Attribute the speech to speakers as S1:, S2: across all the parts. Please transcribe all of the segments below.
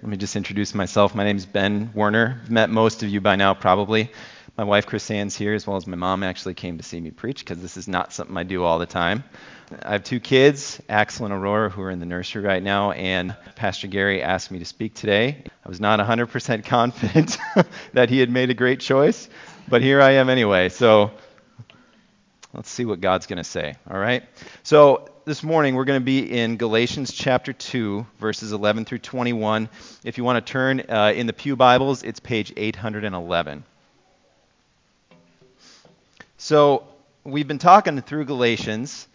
S1: Let me just introduce myself. My name is Ben Werner. I've met most of you by now, probably. My wife, Chris Ann's here, as well as my mom actually came to see me preach because this is not something I do all the time. I have two kids, Axel and Aurora, who are in the nursery right now, and Pastor Gary asked me to speak today. I was not 100% confident that he had made a great choice, but here I am anyway. So let's see what God's going to say, all right? So this morning we're going to be in Galatians chapter 2, verses 11 through 21. If you want to turn in the Pew Bibles, it's page 811. So we've been talking through Galatians,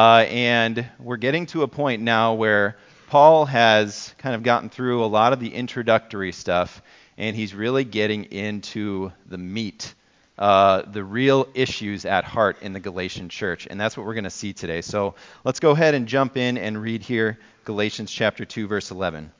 S1: and we're getting to a point now where Paul has kind of gotten through a lot of the introductory stuff, and he's really getting into the meat, the real issues at heart in the Galatian church, and that's what we're going to see today. So let's go ahead and jump in and read here Galatians chapter 2, verse 11.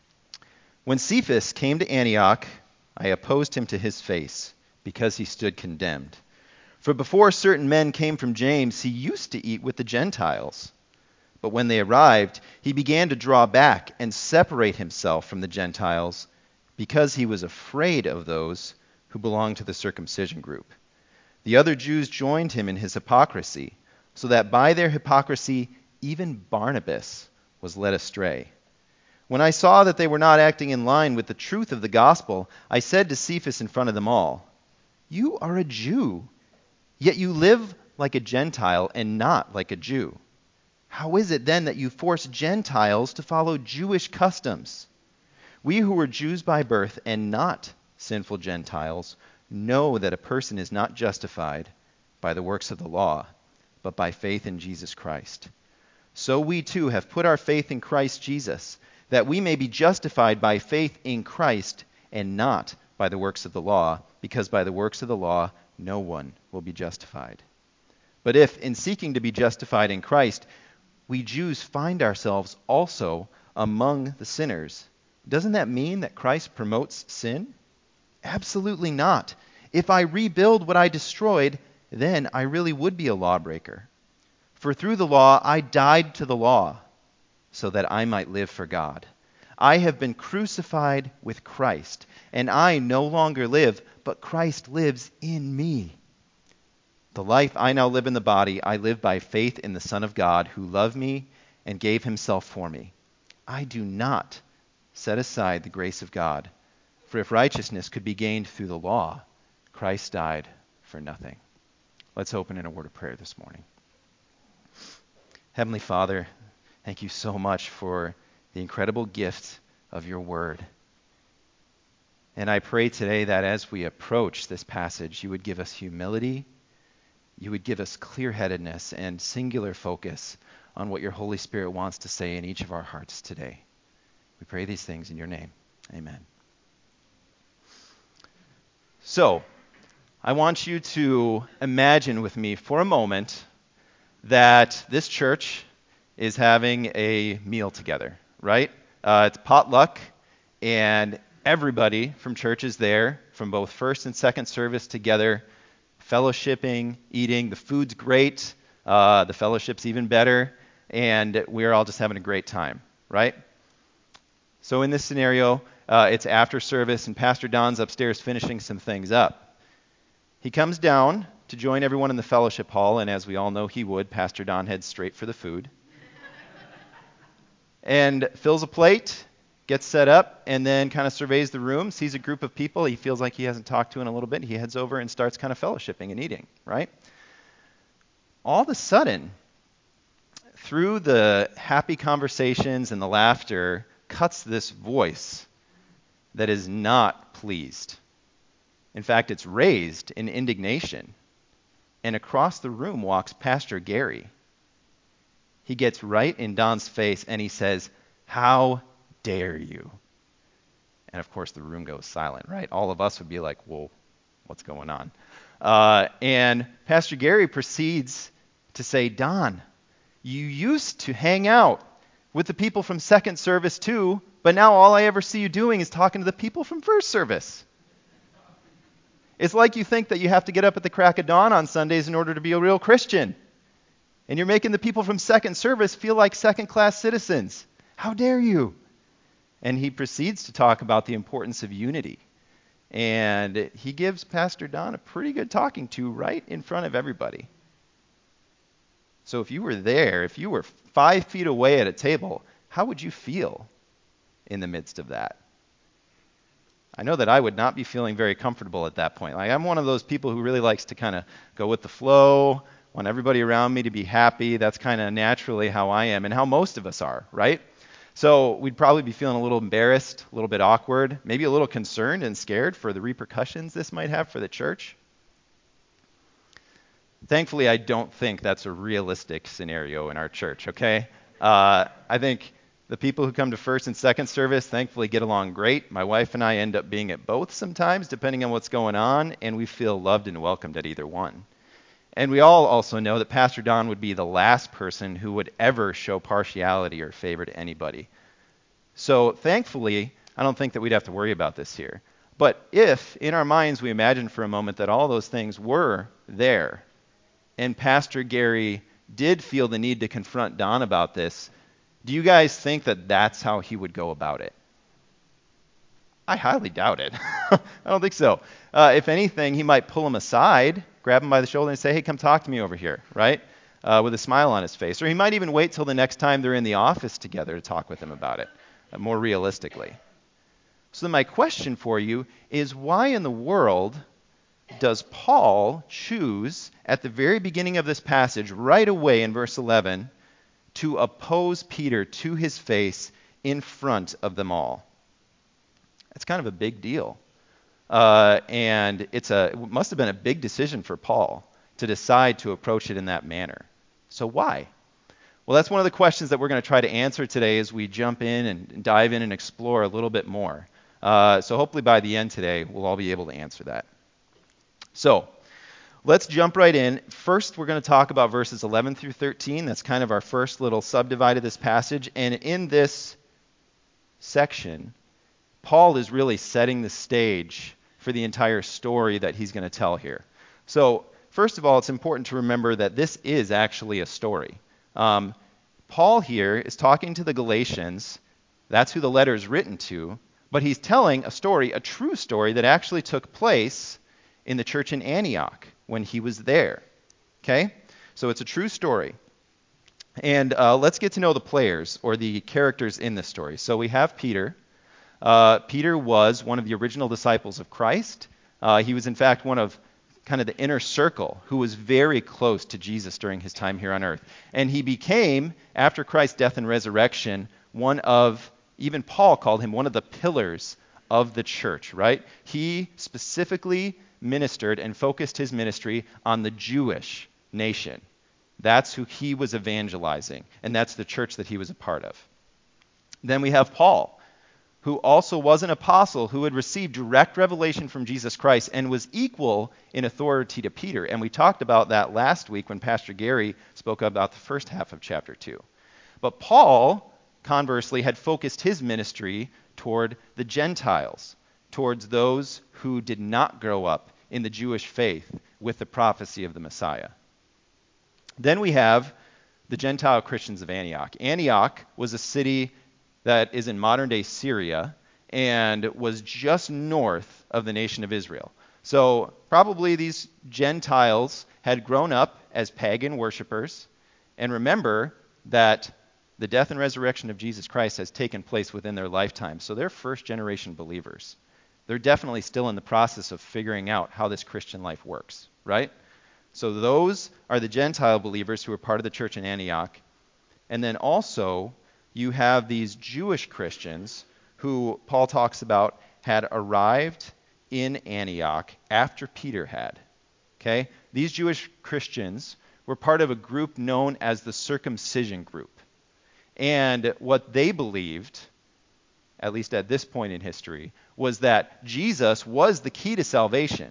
S1: When Cephas came to Antioch, I opposed him to his face, because he stood condemned. For before certain men came from James, he used to eat with the Gentiles. But when they arrived, he began to draw back and separate himself from the Gentiles, because he was afraid of those who belonged to the circumcision group. The other Jews joined him in his hypocrisy, so that by their hypocrisy even Barnabas was led astray. When I saw that they were not acting in line with the truth of the gospel, I said to Cephas in front of them all, "You are a Jew, yet you live like a Gentile and not like a Jew. How is it then that you force Gentiles to follow Jewish customs? We who are Jews by birth and not sinful Gentiles know that a person is not justified by the works of the law, but by faith in Jesus Christ. So we too have put our faith in Christ Jesus, that we may be justified by faith in Christ and not by the works of the law, because by the works of the law no one will be justified. But if, in seeking to be justified in Christ, we Jews find ourselves also among the sinners, doesn't that mean that Christ promotes sin? Absolutely not. If I rebuild what I destroyed, then I really would be a lawbreaker. For through the law I died to the law, so that I might live for God. I have been crucified with Christ, and I no longer live, but Christ lives in me. The life I now live in the body, I live by faith in the Son of God, who loved me and gave himself for me. I do not set aside the grace of God, for if righteousness could be gained through the law, Christ died for nothing." Let's open in a word of prayer this morning. Heavenly Father, thank you so much for the incredible gift of your word. And I pray today that as we approach this passage, you would give us humility, you would give us clear-headedness and singular focus on what your Holy Spirit wants to say in each of our hearts today. We pray these things in your name. Amen. So, I want you to imagine with me for a moment that this church is having a meal together, right? It's potluck, and everybody from church is there, from both first and second service together, fellowshipping, eating. The food's great, the fellowship's even better, and we're all just having a great time, right? So in this scenario, it's after service, and Pastor Don's upstairs finishing some things up. He comes down to join everyone in the fellowship hall, and as we all know he would, Pastor Don heads straight for the food. And fills a plate, gets set up, and then kind of surveys the room, sees a group of people he feels like he hasn't talked to in a little bit. He heads over and starts kind of fellowshipping and eating, right? All of a sudden, through the happy conversations and the laughter, cuts this voice that is not pleased. In fact, it's raised in indignation. And across the room walks Pastor Gary. He gets right in Don's face and he says, "How dare you?" And of course the room goes silent, right? All of us would be like, "Whoa, what's going on?" And Pastor Gary proceeds to say, "Don, you used to hang out with the people from second service too, but now all I ever see you doing is talking to the people from first service. It's like you think that you have to get up at the crack of dawn on Sundays in order to be a real Christian. And you're making the people from second service feel like second-class citizens. How dare you?" And he proceeds to talk about the importance of unity. And he gives Pastor Don a pretty good talking to right in front of everybody. So if you were there, if you were 5 feet away at a table, how would you feel in the midst of that? I know that I would not be feeling very comfortable at that point. Like, I'm one of those people who really likes to kind of go with the flow, want everybody around me to be happy. That's kind of naturally how I am and how most of us are, right? So we'd probably be feeling a little embarrassed, a little bit awkward, maybe a little concerned and scared for the repercussions this might have for the church. Thankfully, I don't think that's a realistic scenario in our church, okay? I think the people who come to first and second service thankfully get along great. My wife and I end up being at both sometimes, depending on what's going on, and we feel loved and welcomed at either one. And we all also know that Pastor Don would be the last person who would ever show partiality or favor to anybody. So thankfully, I don't think that we'd have to worry about this here. But if, in our minds, we imagine for a moment that all those things were there, and Pastor Gary did feel the need to confront Don about this, do you guys think that that's how he would go about it? I highly doubt it. I don't think so. If anything, he might pull him aside, grab him by the shoulder and say, hey, come talk to me over here, right? With a smile on his face. Or he might even wait till the next time they're in the office together to talk with him about it, more realistically. So then my question for you is, why in the world does Paul choose at the very beginning of this passage, right away in verse 11, to oppose Peter to his face in front of them all? It's kind of a big deal. And it must have been a big decision for Paul to decide to approach it in that manner. So why? Well, that's one of the questions that we're going to try to answer today as we jump in and dive in and explore a little bit more. So hopefully by the end today, we'll all be able to answer that. So let's jump right in. First, we're going to talk about verses 11 through 13. That's kind of our first little subdivide of this passage. And in this section, Paul is really setting the stage for the entire story that he's going to tell here. So first of all, it's important to remember that this is actually a story. Paul here is talking to the Galatians. That's who the letter is written to. But he's telling a story, a true story, that actually took place in the church in Antioch when he was there. Okay? So it's a true story. And let's get to know the players or the characters in this story. So we have Peter. Peter was one of the original disciples of Christ. He was, in fact, one of kind of the inner circle who was very close to Jesus during his time here on earth. And he became, after Christ's death and resurrection, one of, even Paul called him one of the pillars of the church, right? He specifically ministered and focused his ministry on the Jewish nation. That's who he was evangelizing, and that's the church that he was a part of. Then we have Paul, who also was an apostle who had received direct revelation from Jesus Christ and was equal in authority to Peter. And we talked about that last week when Pastor Gary spoke about the first half of chapter 2. But Paul, conversely, had focused his ministry toward the Gentiles, towards those who did not grow up in the Jewish faith with the prophecy of the Messiah. Then we have the Gentile Christians of Antioch. Antioch was a city that is in modern-day Syria and was just north of the nation of Israel. So probably these Gentiles had grown up as pagan worshipers. And remember that the death and resurrection of Jesus Christ has taken place within their lifetime. So they're first-generation believers. They're definitely still in the process of figuring out how this Christian life works, right? So those are the Gentile believers who are part of the church in Antioch. And then also you have these Jewish Christians who Paul talks about had arrived in Antioch after Peter had. Okay? These Jewish Christians were part of a group known as the circumcision group. And what they believed, at least at this point in history, was that Jesus was the key to salvation.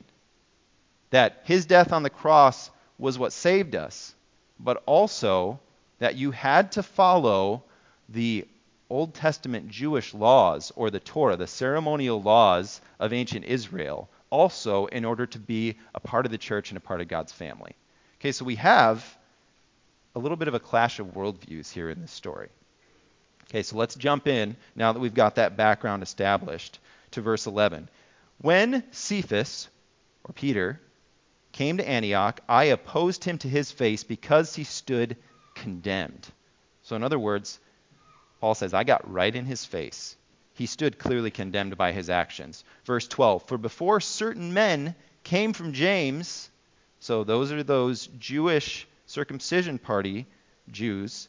S1: That his death on the cross was what saved us, but also that you had to follow the Old Testament Jewish laws, or the Torah, the ceremonial laws of ancient Israel, also in order to be a part of the church and a part of God's family. Okay, so we have a little bit of a clash of worldviews here in this story. Okay, so let's jump in, now that we've got that background established, to verse 11. When Cephas, or Peter, came to Antioch, I opposed him to his face because he stood condemned. So in other words, Paul says, I got right in his face. He stood clearly condemned by his actions. Verse 12, for before certain men came from James, so those are those Jewish circumcision party Jews,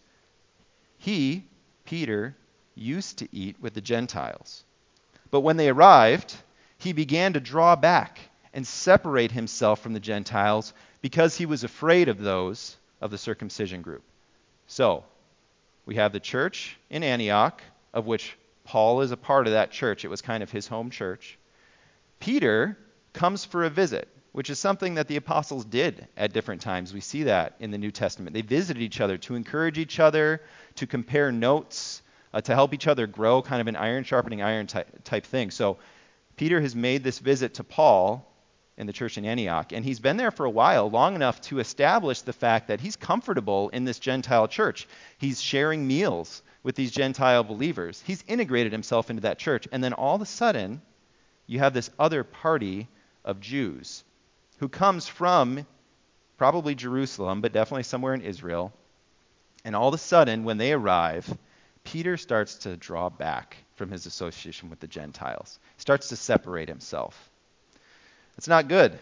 S1: he, Peter, used to eat with the Gentiles. But when they arrived, he began to draw back and separate himself from the Gentiles because he was afraid of those of the circumcision group. So, we have the church in Antioch, of which Paul is a part of that church. It was kind of his home church. Peter comes for a visit, which is something that the apostles did at different times. We see that in the New Testament. They visited each other to encourage each other, to compare notes, to help each other grow, kind of an iron sharpening iron type thing. So Peter has made this visit to Paul in the church in Antioch, and he's been there for a while, long enough to establish the fact that he's comfortable in this Gentile church. He's sharing meals with these Gentile believers. He's integrated himself into that church, and then all of a sudden, you have this other party of Jews who comes from probably Jerusalem, but definitely somewhere in Israel. And all of a sudden, when they arrive, Peter starts to draw back from his association with the Gentiles, starts to separate himself. It's not good.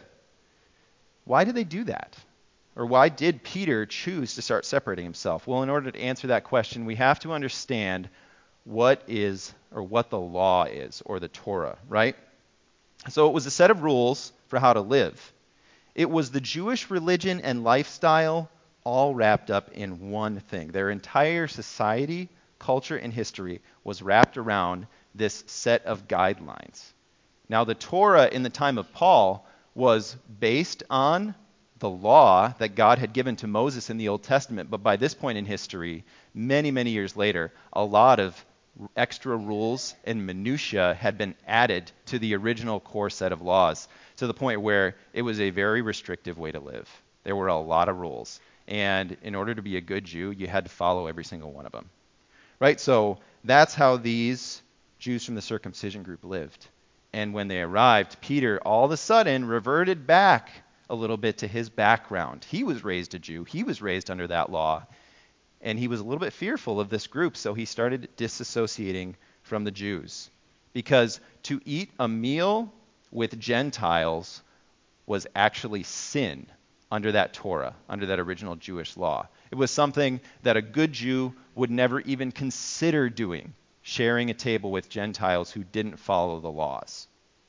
S1: Why did they do that? Or why did Peter choose to start separating himself? Well, in order to answer that question, we have to understand what the law is, or the Torah, right? So it was a set of rules for how to live. It was the Jewish religion and lifestyle all wrapped up in one thing. Their entire society, culture, and history was wrapped around this set of guidelines. Now, the Torah in the time of Paul was based on the law that God had given to Moses in the Old Testament, but by this point in history, many, many years later, a lot of extra rules and minutia had been added to the original core set of laws, to the point where it was a very restrictive way to live. There were a lot of rules, and in order to be a good Jew, you had to follow every single one of them. Right? So that's how these Jews from the circumcision group lived. And when they arrived, Peter all of a sudden reverted back a little bit to his background. He was raised a Jew. He was raised under that law. And he was a little bit fearful of this group, so he started disassociating from the Jews. Because to eat a meal with Gentiles was actually sin under that Torah, under that original Jewish law. It was something that a good Jew would never even consider doing, sharing a table with Gentiles who didn't follow the laws.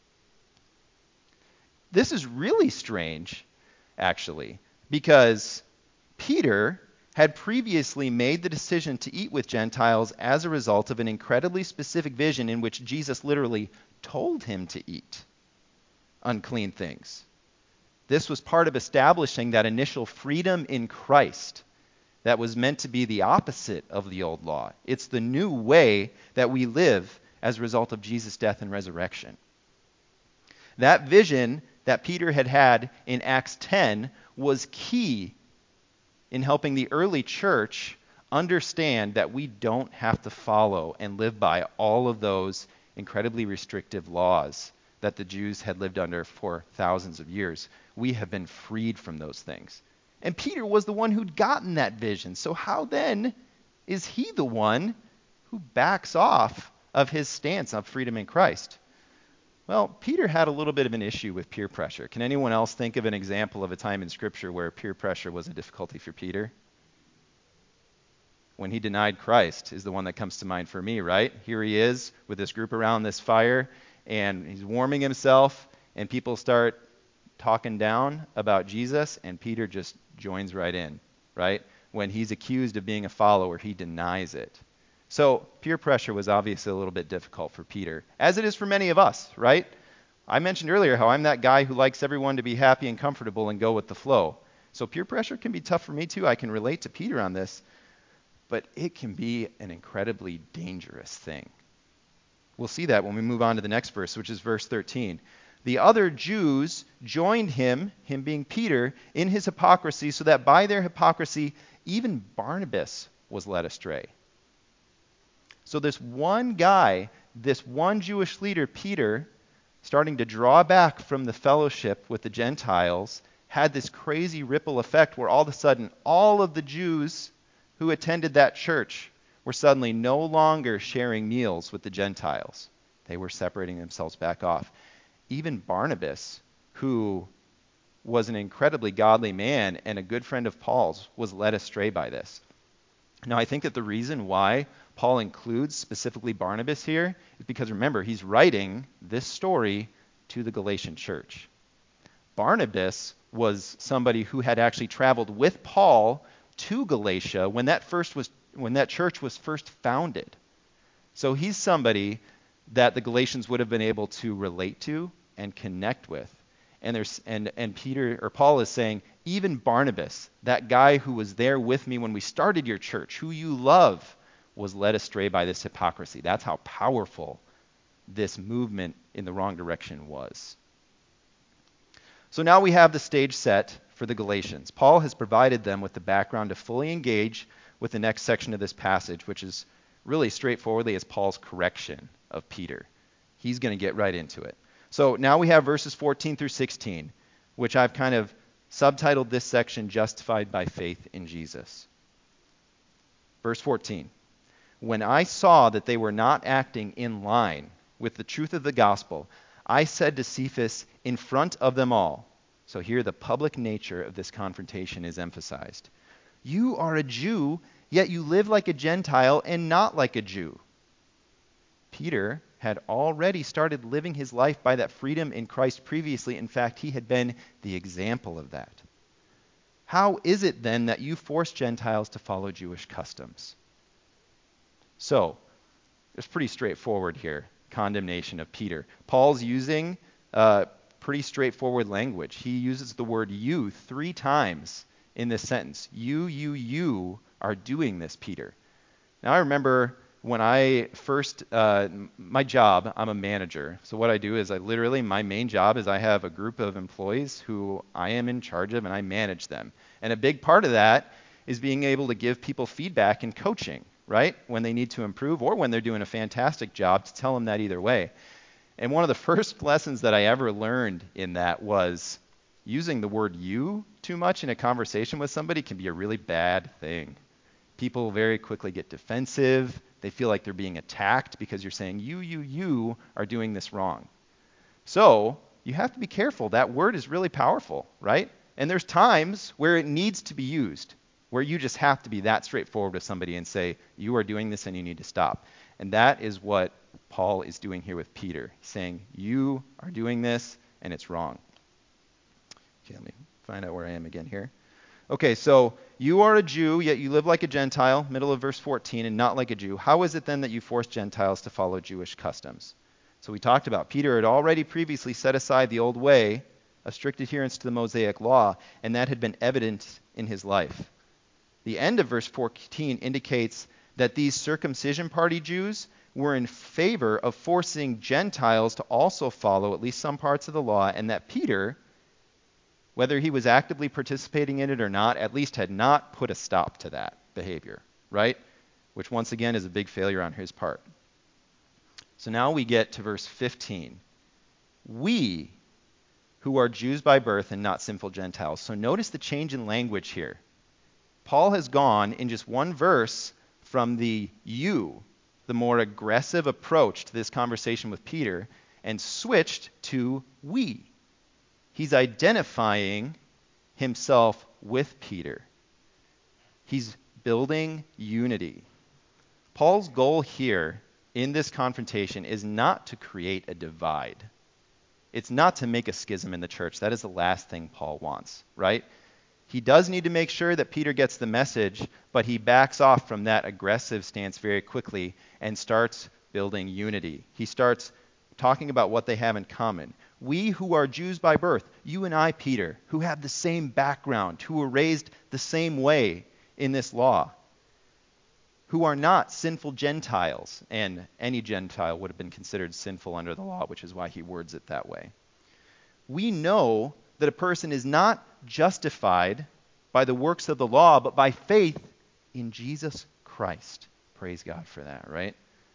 S1: This is really strange, actually, because Peter had previously made the decision to eat with Gentiles as a result of an incredibly specific vision in which Jesus literally told him to eat unclean things. This was part of establishing that initial freedom in Christ that was meant to be the opposite of the old law. It's the new way that we live as a result of Jesus' death and resurrection. That vision that Peter had had in Acts 10 was key in helping the early church understand that we don't have to follow and live by all of those incredibly restrictive laws that the Jews had lived under for thousands of years. We have been freed from those things. And Peter was the one who'd gotten that vision. So how then is he the one who backs off of his stance of freedom in Christ? Well, Peter had a little bit of an issue with peer pressure. Can anyone else think of an example of a time in Scripture where peer pressure was a difficulty for Peter? When he denied Christ is the one that comes to mind for me, right? Here he is with this group around this fire, and he's warming himself, and people start talking down about Jesus, and Peter just joins right in, right? When he's accused of being a follower, he denies it. So peer pressure was obviously a little bit difficult for Peter, as it is for many of us, right? I mentioned earlier how I'm that guy who likes everyone to be happy and comfortable and go with the flow. So peer pressure can be tough for me too. I can relate to Peter on this, but it can be an incredibly dangerous thing. We'll see that when we move on to the next verse, which is verse 13. The other Jews joined him being Peter, in his hypocrisy, so that by their hypocrisy even Barnabas was led astray. So this one guy, this one Jewish leader, Peter, starting to draw back from the fellowship with the Gentiles, had this crazy ripple effect where all of a sudden all of the Jews who attended that church were suddenly no longer sharing meals with the Gentiles. They were separating themselves back off. Even Barnabas, who was an incredibly godly man and a good friend of Paul's, was led astray by this. Now, I think that the reason why Paul includes specifically Barnabas here is because, remember, he's writing this story to the Galatian church. Barnabas was somebody who had actually traveled with Paul to Galatia when that church was first founded. So he's somebody that the Galatians would have been able to relate to and connect with. And Peter or Paul is saying, even Barnabas, that guy who was there with me when we started your church, who you love, was led astray by this hypocrisy. That's how powerful this movement in the wrong direction was. So now we have the stage set for the Galatians. Paul has provided them with the background to fully engage with the next section of this passage, which is really straightforwardly as Paul's correction of Peter. He's going to get right into it. So now we have verses 14 through 16, which I've kind of subtitled this section, Justified by Faith in Jesus. Verse 14. When I saw that they were not acting in line with the truth of the gospel, I said to Cephas in front of them all, so here the public nature of this confrontation is emphasized. You are a Jew, yet you live like a Gentile and not like a Jew. Peter had already started living his life by that freedom in Christ previously. In fact, he had been the example of that. How is it then that you force Gentiles to follow Jewish customs? So, it's pretty straightforward here, condemnation of Peter. Paul's using pretty straightforward language. He uses the word you 3 times in this sentence. You are doing this, Peter. Now I remember when I first, my job, I'm a manager. So what I do is my main job is I have a group of employees who I am in charge of and I manage them. And a big part of that is being able to give people feedback and coaching, right? When they need to improve or when they're doing a fantastic job, to tell them that either way. And one of the first lessons that I ever learned in that was using the word you too much in a conversation with somebody can be a really bad thing. People very quickly get defensive. They feel like they're being attacked because you're saying you are doing this wrong. So you have to be careful. That word is really powerful, right? And there's times where it needs to be used, where you just have to be that straightforward with somebody and say, you are doing this and you need to stop. And that is what Paul is doing here with Peter, saying, you are doing this and it's wrong. Okay, let me find out where I am again here. Okay, so you are a Jew, yet you live like a Gentile, middle of verse 14, and not like a Jew. How is it then that you force Gentiles to follow Jewish customs? So we talked about Peter had already previously set aside the old way, a strict adherence to the Mosaic law, and that had been evident in his life. The end of verse 14 indicates that these circumcision party Jews were in favor of forcing Gentiles to also follow at least some parts of the law, and that Peter, whether he was actively participating in it or not, at least had not put a stop to that behavior, right? Which once again is a big failure on his part. So now we get to verse 15. We, who are Jews by birth and not sinful Gentiles. So notice the change in language here. Paul has gone in just one verse from the you, the more aggressive approach to this conversation with Peter, and switched to we. He's identifying himself with Peter. He's building unity. Paul's goal here in this confrontation is not to create a divide. It's not to make a schism in the church. That is the last thing Paul wants, right? He does need to make sure that Peter gets the message, but he backs off from that aggressive stance very quickly and starts building unity. He starts talking about what they have in common. We who are Jews by birth, you and I, Peter, who have the same background, who were raised the same way in this law, who are not sinful Gentiles, and any Gentile would have been considered sinful under the law, which is why he words it that way. We know that a person is not justified by the works of the law, but by faith in Jesus Christ. Praise God for that, right?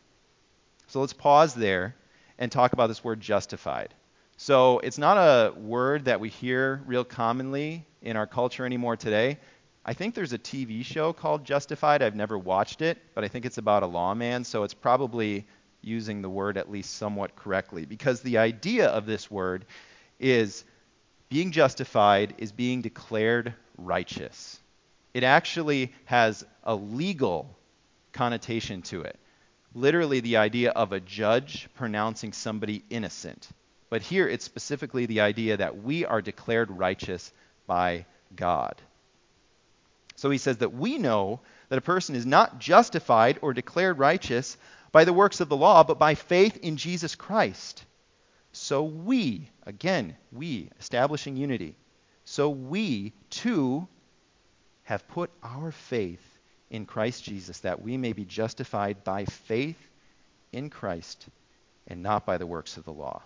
S1: So let's pause there and talk about this word justified. So it's not a word that we hear real commonly in our culture anymore today. I think there's a TV show called Justified. I've never watched it, but I think it's about a lawman, so it's probably using the word at least somewhat correctly, because the idea of this word is being justified is being declared righteous. It actually has a legal connotation to it. Literally the idea of a judge pronouncing somebody innocent. But here it's specifically the idea that we are declared righteous by God. So he says that we know that a person is not justified or declared righteous by the works of the law, but by faith in Jesus Christ. So we, again, we, establishing unity, so we too have put our faith in Christ Jesus, that we may be justified by faith in Christ and not by the works of the law.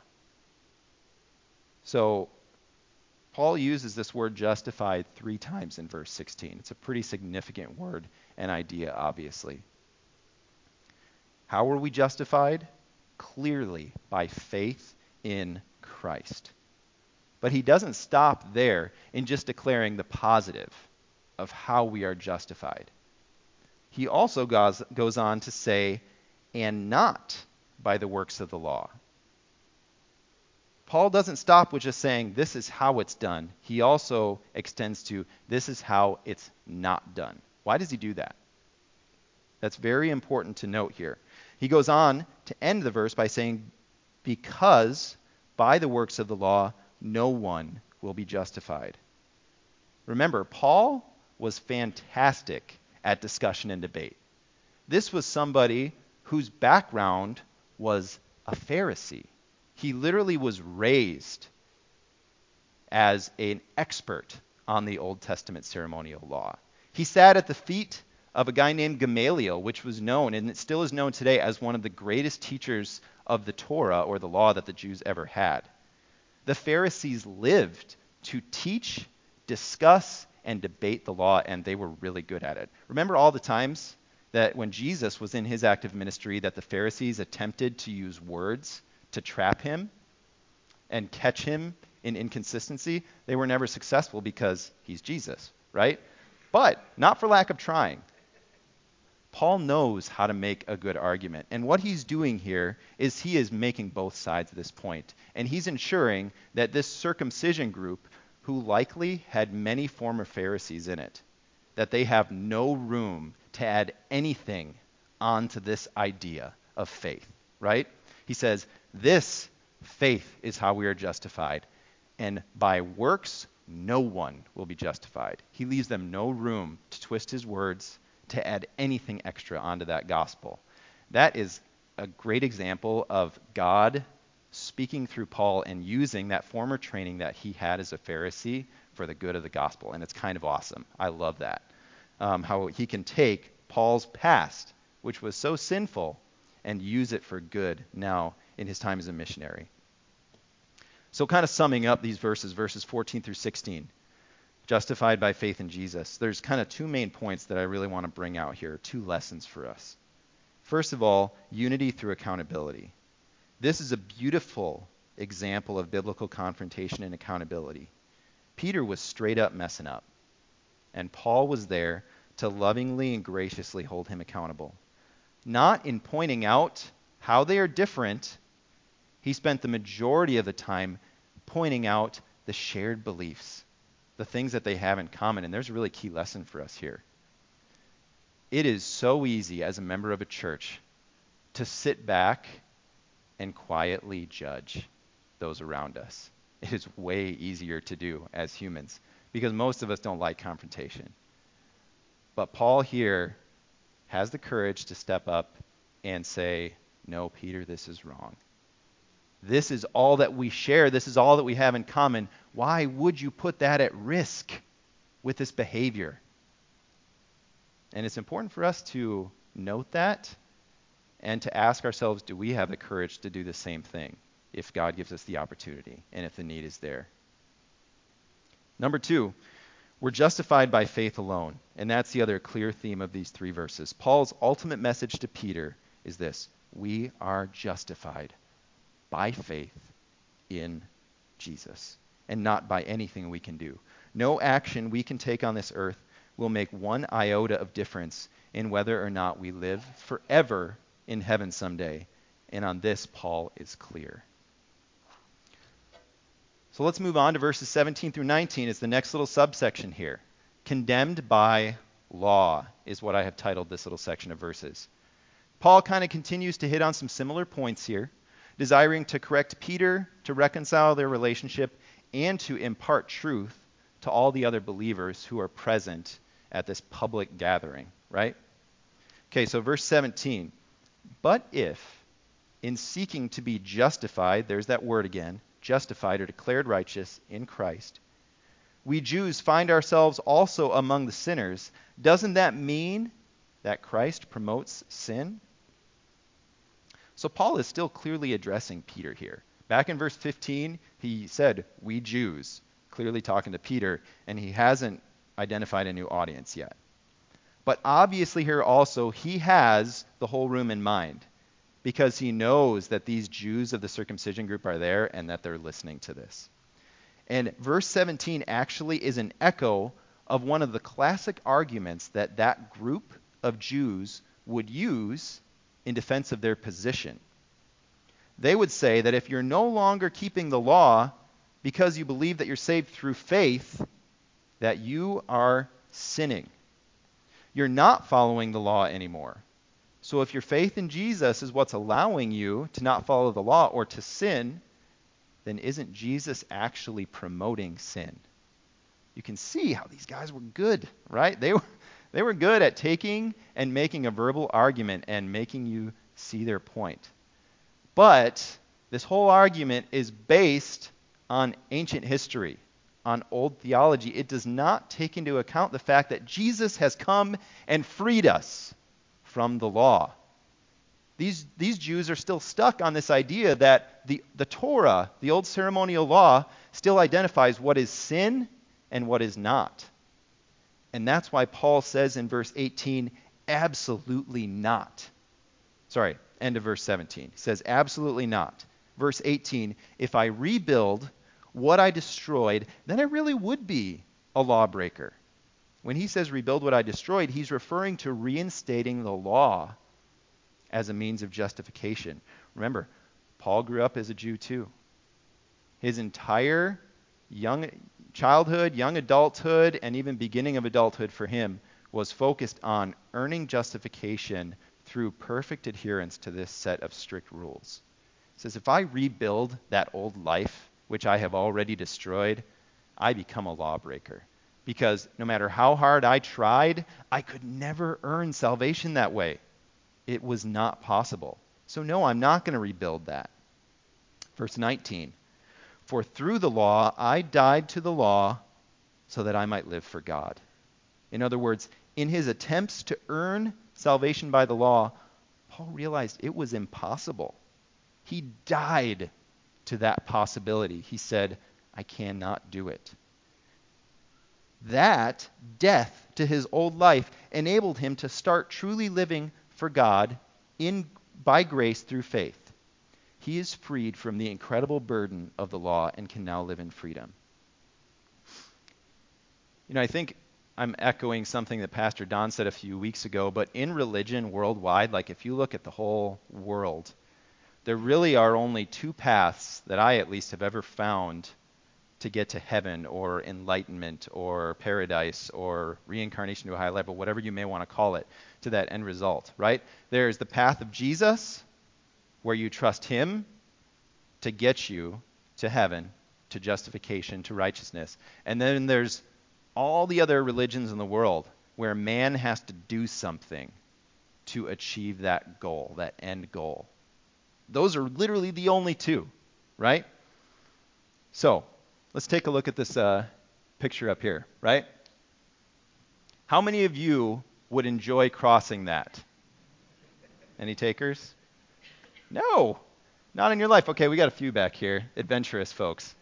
S1: So Paul uses this word justified 3 times in verse 16. It's a pretty significant word and idea, obviously. How were we justified? Clearly by faith in Christ. But he doesn't stop there in just declaring the positive of how we are justified. He also goes on to say, and not by the works of the law. Paul doesn't stop with just saying, this is how it's done. He also extends to, this is how it's not done. Why does he do that? That's very important to note here. He goes on to end the verse by saying, because by the works of the law, no one will be justified. Remember, Paul was fantastic at discussion and debate. This was somebody whose background was a Pharisee. He literally was raised as an expert on the Old Testament ceremonial law. He sat at the feet of a guy named Gamaliel, which was known, and it still is known today, as one of the greatest teachers of the Torah, or the law, that the Jews ever had. The Pharisees lived to teach, discuss, and debate the law, and they were really good at it. Remember all the times that when Jesus was in his active ministry that the Pharisees attempted to use words to trap him and catch him in inconsistency? They were never successful because he's Jesus, right? But not for lack of trying. Paul knows how to make a good argument. And what he's doing here is he is making both sides of this point. And he's ensuring that this circumcision group, who likely had many former Pharisees in it, that they have no room to add anything onto this idea of faith, right? He says, this faith is how we are justified. And by works, no one will be justified. He leaves them no room to twist his words, to add anything extra onto that gospel. That is a great example of God speaking through Paul and using that former training that he had as a Pharisee for the good of the gospel. And it's kind of awesome. I love that. How he can take Paul's past, which was so sinful, and use it for good now in his time as a missionary. So kind of summing up these verses 14 through 16, justified by faith in Jesus, there's kind of 2 main points that I really want to bring out here, 2 lessons for us. First of all, unity through accountability. This is a beautiful example of biblical confrontation and accountability. Peter was straight up messing up, and Paul was there to lovingly and graciously hold him accountable. Not in pointing out how they are different. He spent the majority of the time pointing out the shared beliefs, the things that they have in common. And there's a really key lesson for us here. It is so easy as a member of a church to sit back and quietly judge those around us. It is way easier to do as humans because most of us don't like confrontation. But Paul here has the courage to step up and say, no, Peter, this is wrong. This is all that we share. This is all that we have in common. Why would you put that at risk with this behavior? And it's important for us to note that and to ask ourselves, do we have the courage to do the same thing if God gives us the opportunity and if the need is there? Number 2, we're justified by faith alone. And that's the other clear theme of these 3 verses. Paul's ultimate message to Peter is this: We are justified by faith in Jesus and not by anything we can do. No action we can take on this earth will make one iota of difference in whether or not we live forever in heaven someday. And on this, Paul is clear. So let's move on to verses 17 through 19. It's the next little subsection here. Condemned by law is what I have titled this little section of verses. Paul kind of continues to hit on some similar points here, desiring to correct Peter, to reconcile their relationship, and to impart truth to all the other believers who are present at this public gathering, right? Okay, so verse 17. But if, in seeking to be justified, there's that word again, justified or declared righteous in Christ, we Jews find ourselves also among the sinners, doesn't that mean that Christ promotes sin? So Paul is still clearly addressing Peter here. Back in verse 15, he said, we Jews, clearly talking to Peter, and he hasn't identified a new audience yet. But obviously here also, he has the whole room in mind, because he knows that these Jews of the circumcision group are there and that they're listening to this. And verse 17 actually is an echo of one of the classic arguments that that group of Jews would use in defense of their position. They would say that if you're no longer keeping the law because you believe that you're saved through faith, that you are sinning. You're not following the law anymore. So if your faith in Jesus is what's allowing you to not follow the law or to sin, then isn't Jesus actually promoting sin? You can see how these guys were good, right? They were good at taking and making a verbal argument and making you see their point. But this whole argument is based on ancient history, on old theology. It does not take into account the fact that Jesus has come and freed us from the law. These Jews are still stuck on this idea that the Torah, the old ceremonial law, still identifies what is sin and what is not. And that's why Paul says in verse 18, absolutely not. Sorry, end of verse 17. He says, absolutely not. Verse 18, if I rebuild what I destroyed, then I really would be a lawbreaker. When he says rebuild what I destroyed, he's referring to reinstating the law as a means of justification. Remember, Paul grew up as a Jew too. His entire young childhood, young adulthood, and even beginning of adulthood for him was focused on earning justification through perfect adherence to this set of strict rules. He says, if I rebuild that old life, which I have already destroyed, I become a lawbreaker. Because no matter how hard I tried, I could never earn salvation that way. It was not possible. So no, I'm not going to rebuild that. Verse 19, for through the law I died to the law so that I might live for God. In other words, in his attempts to earn salvation by the law, Paul realized it was impossible. He died to that possibility. He said, I cannot do it. That death to his old life enabled him to start truly living for God by grace through faith. He is freed from the incredible burden of the law and can now live in freedom. You know, I think I'm echoing something that Pastor Don said a few weeks ago, but in religion worldwide, like if you look at the whole world, there really are only two paths that I at least have ever found to get to heaven or enlightenment or paradise or reincarnation to a high level, whatever you may want to call it, to that end result, right? There's the path of Jesus, where you trust him to get you to heaven, to justification, to righteousness. And then there's all the other religions in the world where man has to do something to achieve that goal, that end goal. Those are literally the only two, right? So, let's take a look at this picture up here, right? How many of you would enjoy crossing that? Any takers? No, not in your life. Okay, we got a few back here. Adventurous folks.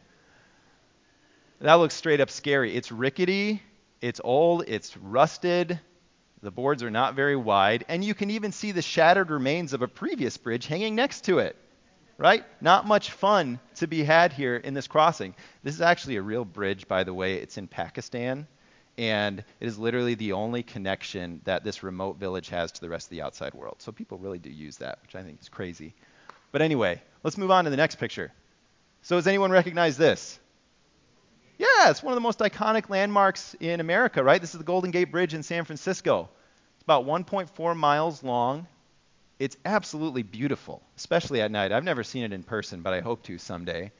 S1: That looks straight up scary. It's rickety, it's old, it's rusted. The boards are not very wide, and you can even see the shattered remains of a previous bridge hanging next to it, right? Not much fun to be had here in this crossing. This is actually a real bridge, by the way. It's in Pakistan, and it is literally the only connection that this remote village has to the rest of the outside world. So people really do use that, which I think is crazy. But anyway, let's move on to the next picture. So does anyone recognize this? Yeah, it's one of the most iconic landmarks in America, right? This is the Golden Gate Bridge in San Francisco. It's about 1.4 miles long. It's absolutely beautiful, especially at night. I've never seen it in person, but I hope to someday.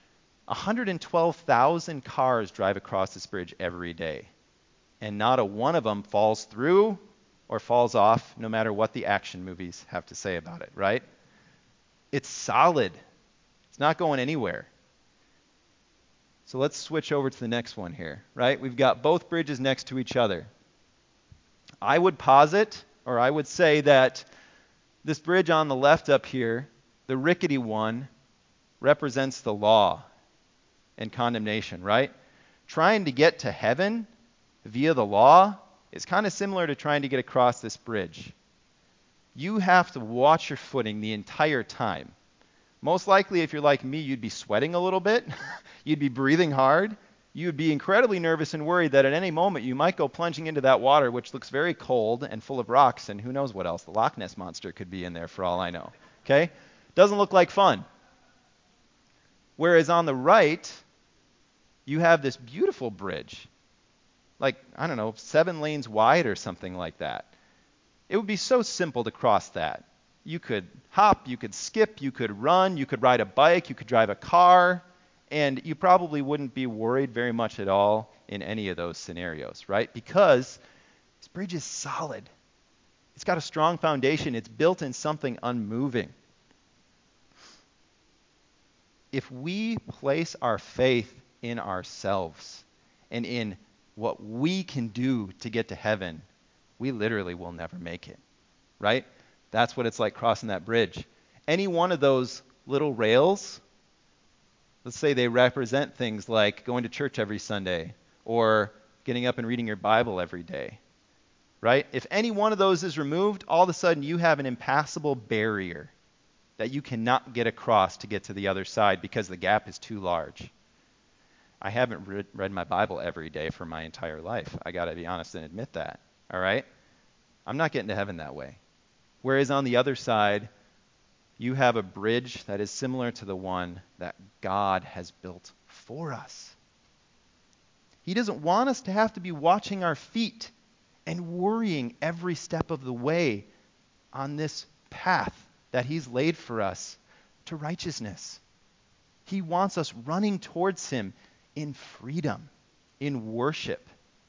S1: 112,000 cars drive across this bridge every day, and not a one of them falls through or falls off, no matter what the action movies have to say about it, right? It's solid. It's not going anywhere. So let's switch over to the next one here, right? We've got both bridges next to each other. I would posit, or I would say that this bridge on the left up here, the rickety one, represents the law and condemnation, right? Trying to get to heaven via the law is kind of similar to trying to get across this bridge. You have to watch your footing the entire time. Most likely, if you're like me, you'd be sweating a little bit. You'd be breathing hard. You'd be incredibly nervous and worried that at any moment you might go plunging into that water, which looks very cold and full of rocks, and who knows what else. The Loch Ness Monster could be in there for all I know. Okay? Doesn't look like fun. Whereas on the right, you have this beautiful bridge, like, I don't know, 7 lanes wide or something like that. It would be so simple to cross that. You could hop, you could skip, you could run, you could ride a bike, you could drive a car, and you probably wouldn't be worried very much at all in any of those scenarios, right? Because this bridge is solid. It's got a strong foundation. It's built in something unmoving. If we place our faith in ourselves and in what we can do to get to heaven, we literally will never make it, right? That's what it's like crossing that bridge. Any one of those little rails, let's say they represent things like going to church every Sunday or getting up and reading your Bible every day, right? If any one of those is removed, all of a sudden you have an impassable barrier that you cannot get across to get to the other side because the gap is too large. I haven't read my Bible every day for my entire life. I got to be honest and admit that, all right? I'm not getting to heaven that way. Whereas on the other side, you have a bridge that is similar to the one that God has built for us. He doesn't want us to have to be watching our feet and worrying every step of the way on this path that He's laid for us to righteousness. He wants us running towards Him in freedom, in worship.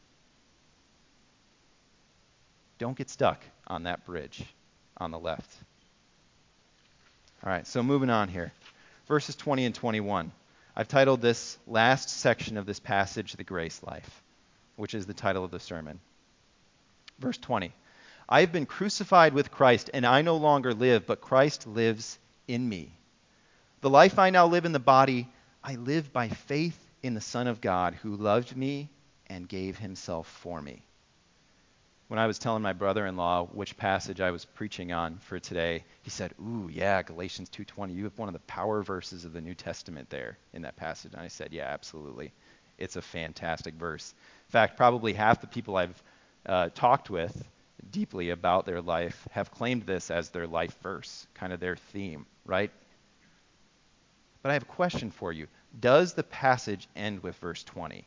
S1: Don't get stuck on that bridge on the left. All right, so moving on here. Verses 20 and 21. I've titled this last section of this passage, The Grace Life, which is the title of the sermon. Verse 20. I have been crucified with Christ, and I no longer live, but Christ lives in me. The life I now live in the body, I live by faith in the Son of God, who loved me and gave Himself for me. When I was telling my brother-in-law which passage I was preaching on for today, he said, ooh, yeah, Galatians 2:20. You have one of the power verses of the New Testament there in that passage. And I said, yeah, absolutely. It's a fantastic verse. In fact, probably half the people I've talked with deeply about their life have claimed this as their life verse, kind of their theme, right? But I have a question for you. Does the passage end with verse 20?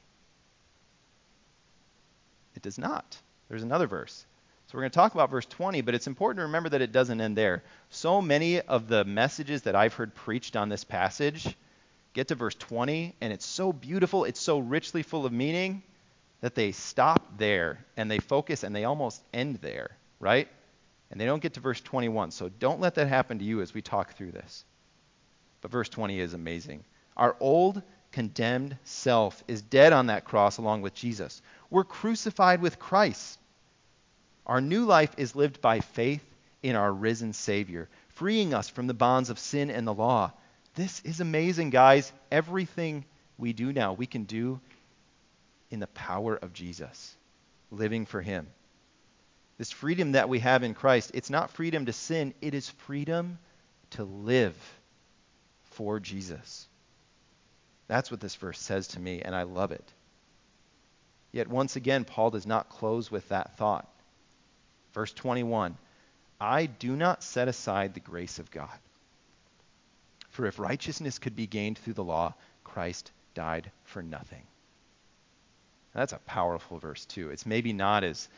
S1: It does not. There's another verse. So we're going to talk about verse 20, but it's important to remember that it doesn't end there. So many of the messages that I've heard preached on this passage get to verse 20, and it's so beautiful, it's so richly full of meaning, that they stop there, and they focus, and they almost end there, right? And they don't get to verse 21. So don't let that happen to you as we talk through this. But verse 20 is amazing. Our old condemned self is dead on that cross along with Jesus. We're crucified with Christ. Our new life is lived by faith in our risen Savior, freeing us from the bonds of sin and the law. This is amazing, guys. Everything we do now, we can do in the power of Jesus, living for Him. This freedom that we have in Christ, it's not freedom to sin, it is freedom to live for Jesus. That's what this verse says to me, and I love it. Yet once again, Paul does not close with that thought. Verse 21, I do not set aside the grace of God. For if righteousness could be gained through the law, Christ died for nothing. That's a powerful verse too. It's maybe not as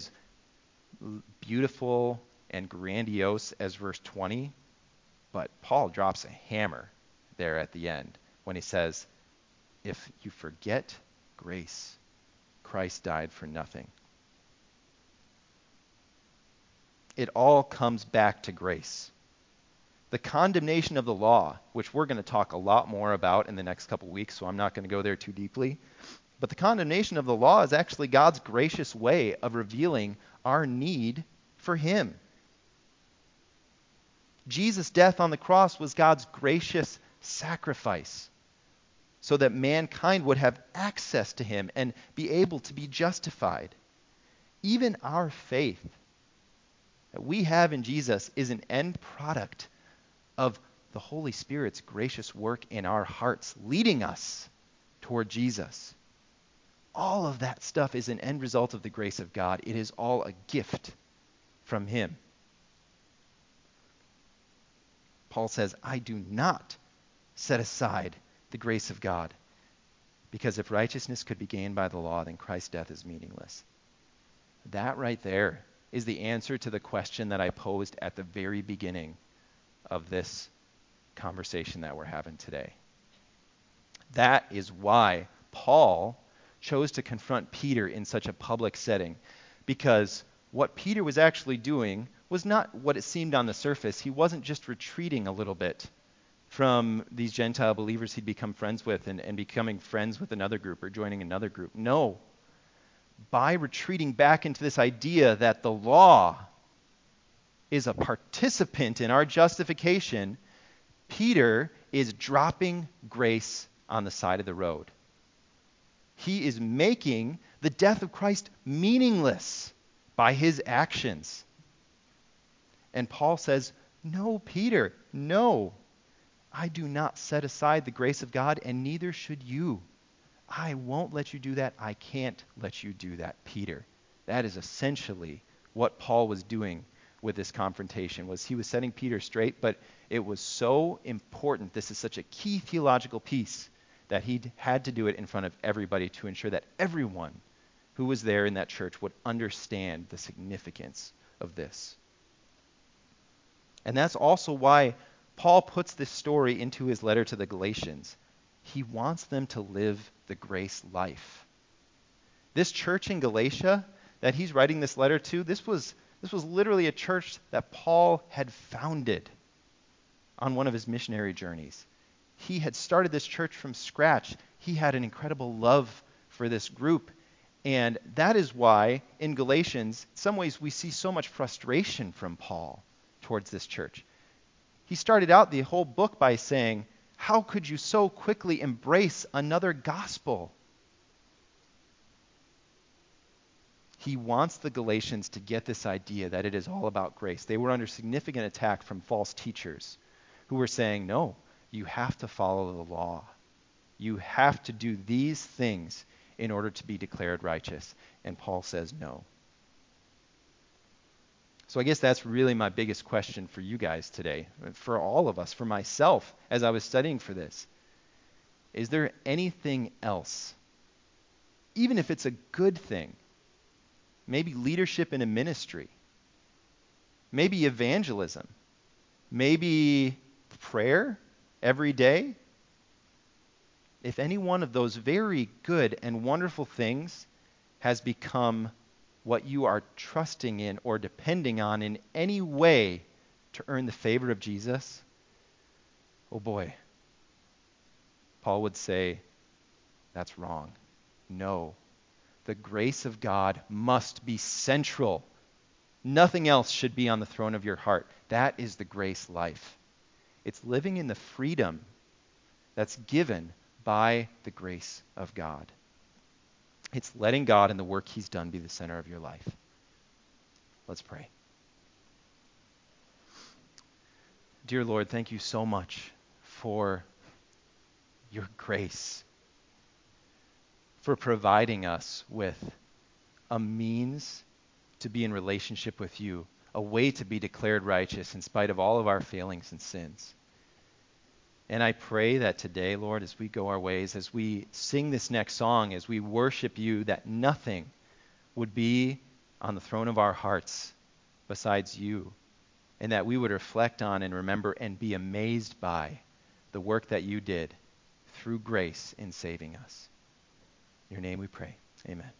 S1: beautiful and grandiose as verse 20, but Paul drops a hammer there at the end when he says, if you forget grace, Christ died for nothing. It all comes back to grace. The condemnation of the law, which we're going to talk a lot more about in the next couple weeks, so I'm not going to go there too deeply. But the condemnation of the law is actually God's gracious way of revealing our need for him. Jesus' death on the cross was God's gracious sacrifice so that mankind would have access to him and be able to be justified. Even our faith that we have in Jesus is an end product of the Holy Spirit's gracious work in our hearts, leading us toward Jesus. All of that stuff is an end result of the grace of God. It is all a gift from him. Paul says, I do not set aside the grace of God, because if righteousness could be gained by the law, then Christ's death is meaningless. That right there is the answer to the question that I posed at the very beginning of this conversation that we're having today. That is why Paul chose to confront Peter in such a public setting, because what Peter was actually doing was not what it seemed on the surface. He wasn't just retreating a little bit from these Gentile believers he'd become friends with and becoming friends with another group or joining another group. No. By retreating back into this idea that the law is a participant in our justification, Peter is dropping grace on the side of the road. He is making the death of Christ meaningless by his actions. And Paul says, no, Peter, no. I do not set aside the grace of God, and neither should you. I won't let you do that. I can't let you do that, Peter. That is essentially what Paul was doing with this confrontation, was he was setting Peter straight, but it was so important. This is such a key theological piece that he had to do it in front of everybody to ensure that everyone who was there in that church would understand the significance of this. And that's also why Paul puts this story into his letter to the Galatians. He wants them to live the grace life. This church in Galatia that he's writing this letter to, this was literally a church that Paul had founded on one of his missionary journeys. He had started this church from scratch. He had an incredible love for this group. And that is why in Galatians, in some ways we see so much frustration from Paul towards this church. He started out the whole book by saying, how could you so quickly embrace another gospel? He wants the Galatians to get this idea that it is all about grace. They were under significant attack from false teachers who were saying, no, you have to follow the law. You have to do these things in order to be declared righteous. And Paul says no. So I guess that's really my biggest question for you guys today, for all of us, for myself, as I was studying for this. Is there anything else, even if it's a good thing, maybe leadership in a ministry, maybe evangelism, maybe prayer every day? If any one of those very good and wonderful things has become what you are trusting in or depending on in any way to earn the favor of Jesus, oh boy, Paul would say, that's wrong. No. The grace of God must be central. Nothing else should be on the throne of your heart. That is the grace life. It's living in the freedom that's given by the grace of God. It's letting God and the work he's done be the center of your life. Let's pray. Dear Lord, thank you so much for your grace, for providing us with a means to be in relationship with you, a way to be declared righteous in spite of all of our failings and sins. And I pray that today, Lord, as we go our ways, as we sing this next song, as we worship you, that nothing would be on the throne of our hearts besides you, and that we would reflect on and remember and be amazed by the work that you did through grace in saving us. In your name we pray. Amen.